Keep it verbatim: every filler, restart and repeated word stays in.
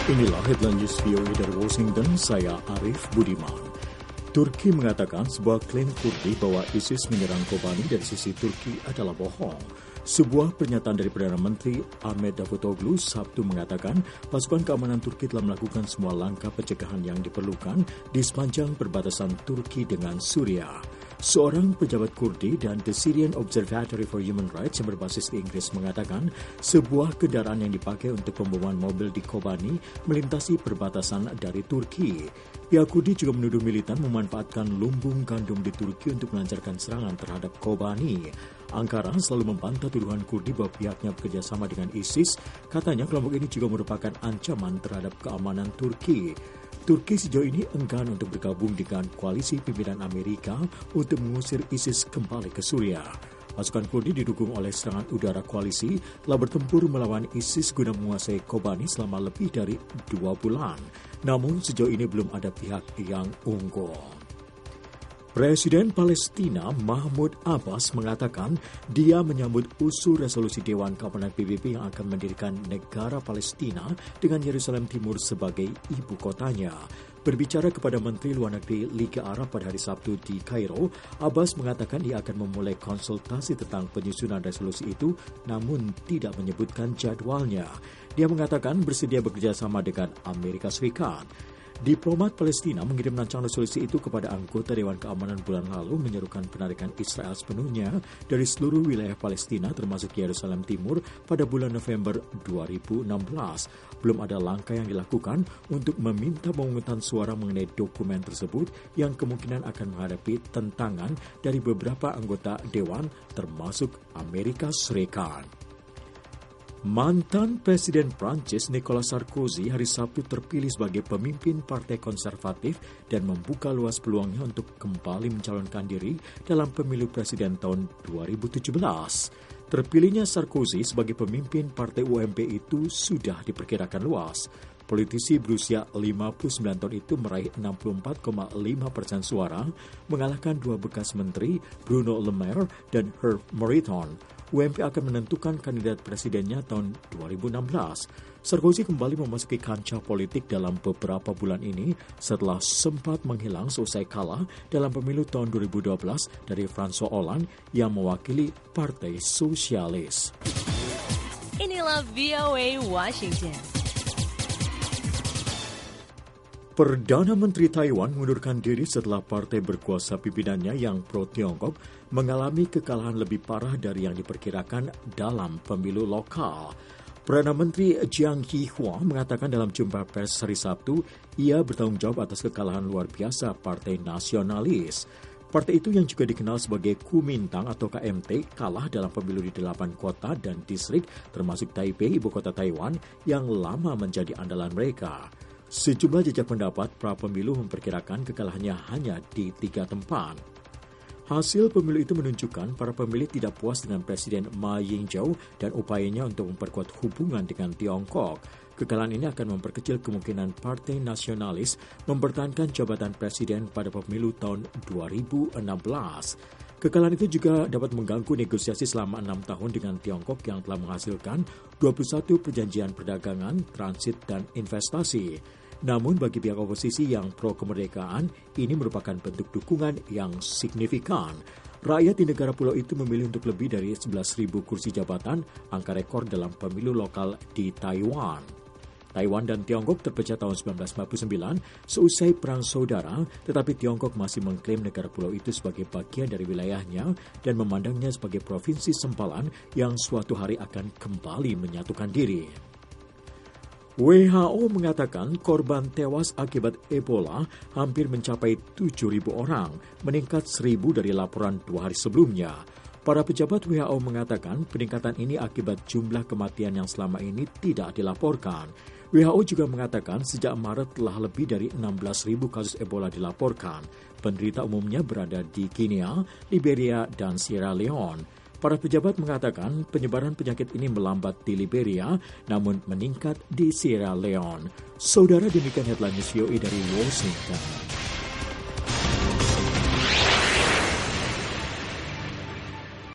Inilah headline news V O A dari Washington, saya Arif Budiman. Turki mengatakan sebuah klaim Kurdi bahwa ISIS menyerang Kobani dari sisi Turki adalah bohong. Sebuah pernyataan dari Perdana Menteri Ahmet Davutoglu Sabtu mengatakan pasukan keamanan Turki telah melakukan semua langkah pencegahan yang diperlukan di sepanjang perbatasan Turki dengan Suriah. Seorang pejabat Kurdi dan The Syrian Observatory for Human Rights yang berbasis di Inggris mengatakan sebuah kendaraan yang dipakai untuk pembawaan mobil di Kobani melintasi perbatasan dari Turki. Pihak Kurdi juga menuduh militan memanfaatkan lumbung gandum di Turki untuk melancarkan serangan terhadap Kobani. Ankara selalu membantah tuduhan Kurdi bahwa pihaknya bekerjasama dengan ISIS. Katanya kelompok ini juga merupakan ancaman terhadap keamanan Turki. Turki sejauh ini enggan untuk bergabung dengan koalisi pimpinan Amerika untuk mengusir ISIS kembali ke Suriah. Pasukan Kurdi didukung oleh serangan udara koalisi telah bertempur melawan ISIS guna menguasai Kobani selama lebih dari dua bulan. Namun sejauh ini belum ada pihak yang unggul. Presiden Palestina Mahmud Abbas mengatakan dia menyambut usul resolusi Dewan Keamanan P B B yang akan mendirikan negara Palestina dengan Yerusalem Timur sebagai ibu kotanya. Berbicara kepada Menteri Luar Negeri Liga Arab pada hari Sabtu di Kairo, Abbas mengatakan ia akan memulai konsultasi tentang penyusunan resolusi itu, namun tidak menyebutkan jadwalnya. Dia mengatakan bersedia bekerja sama dengan Amerika Serikat. Diplomat Palestina mengirim rancangan resolusi itu kepada anggota Dewan Keamanan bulan lalu menyerukan penarikan Israel sepenuhnya dari seluruh wilayah Palestina termasuk Yerusalem Timur pada bulan November dua ribu enam belas. Belum ada langkah yang dilakukan untuk meminta pemungutan suara mengenai dokumen tersebut yang kemungkinan akan menghadapi tentangan dari beberapa anggota Dewan termasuk Amerika Serikat. Mantan Presiden Prancis Nicolas Sarkozy hari Sabtu terpilih sebagai pemimpin Partai Konservatif dan membuka luas peluangnya untuk kembali mencalonkan diri dalam pemilu presiden tahun dua ribu tujuh belas. Terpilihnya Sarkozy sebagai pemimpin Partai U M P itu sudah diperkirakan luas. Politisi berusia lima puluh sembilan tahun itu meraih enam puluh empat koma lima persen suara, mengalahkan dua bekas menteri Bruno Le Maire dan Herve Moreton. U M P akan menentukan kandidat presidennya tahun dua ribu enam belas. Sarkozy kembali memasuki kancah politik dalam beberapa bulan ini setelah sempat menghilang seusai kalah dalam pemilu tahun dua ribu dua belas dari François Hollande yang mewakili Partai Sosialis. Inilah V O A Washington. Perdana Menteri Taiwan mengundurkan diri setelah partai berkuasa pimpinannya yang pro-Tiongkok mengalami kekalahan lebih parah dari yang diperkirakan dalam pemilu lokal. Perdana Menteri Jiang Qihua mengatakan dalam jumpa pers hari Sabtu, ia bertanggung jawab atas kekalahan luar biasa Partai Nasionalis. Partai itu yang juga dikenal sebagai Kuomintang atau K M T kalah dalam pemilu di delapan kota dan distrik termasuk Taipei, ibu kota Taiwan, yang lama menjadi andalan mereka. Sejumlah jejak pendapat pra-pemilu memperkirakan kekalahannya hanya di tiga tempat. Hasil pemilu itu menunjukkan para pemilih tidak puas dengan Presiden Ma Ying-jeou dan upayanya untuk memperkuat hubungan dengan Tiongkok. Kekalahan ini akan memperkecil kemungkinan Partai Nasionalis mempertahankan jabatan presiden pada pemilu tahun dua ribu enam belas. Kekalahan itu juga dapat mengganggu negosiasi selama enam tahun dengan Tiongkok yang telah menghasilkan dua puluh satu perjanjian perdagangan, transit, dan investasi. Namun bagi pihak oposisi yang pro-kemerdekaan, ini merupakan bentuk dukungan yang signifikan. Rakyat di negara pulau itu memilih untuk lebih dari sebelas ribu kursi jabatan, angka rekor dalam pemilu lokal di Taiwan. Taiwan dan Tiongkok terpecah tahun seribu sembilan ratus sembilan puluh sembilan seusai Perang Saudara, tetapi Tiongkok masih mengklaim negara pulau itu sebagai bagian dari wilayahnya dan memandangnya sebagai provinsi sempalan yang suatu hari akan kembali menyatukan diri. W H O mengatakan korban tewas akibat Ebola hampir mencapai tujuh ribu orang, meningkat seribu dari laporan dua hari sebelumnya. Para pejabat W H O mengatakan peningkatan ini akibat jumlah kematian yang selama ini tidak dilaporkan. W H O juga mengatakan sejak Maret telah lebih dari enam belas ribu kasus Ebola dilaporkan. Penderita umumnya berada di Guinea, Liberia, dan Sierra Leone. Para pejabat mengatakan penyebaran penyakit ini melambat di Liberia, namun meningkat di Sierra Leone. Saudara, demikian headline news V O A dari Washington.